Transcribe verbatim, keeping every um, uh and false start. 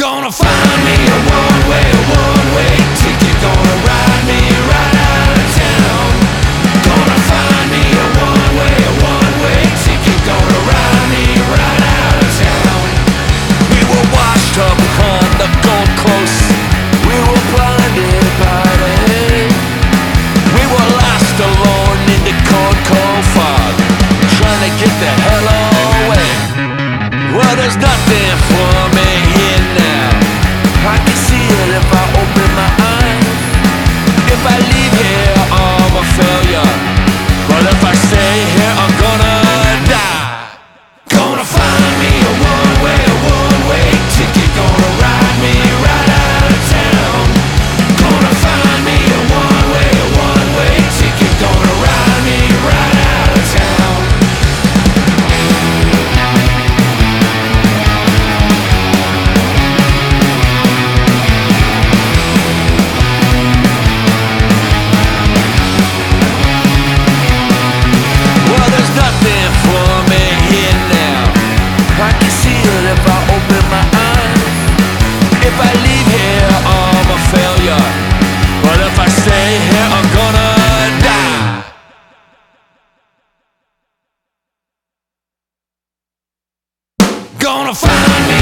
Gonna find me a one-way, a one-way ticket. Gonna ride me right out of town. Gonna find me a one-way, a one-way ticket. Gonna ride me right out of town. We were washed up on the Gold Coast. We were blinded by the hate. We were lost alone in the cold, cold fog, trying to get the hell away. Well, there's nothing for me here now. I can see it if I open my eyes. If I leave here, I'm a failure. But if I stay here, I'm gonna die. Gonna find me a one-way, a one-way ticket. Gonna ride me right out of town. Gonna find me a one-way, a one-way ticket. Gonna ride me right out of town. Well, there's nothing for me here now. I can see it if I open my eyes. If I leave here, I'm a failure. But if I stay here, I'm gonna die. Gonna find me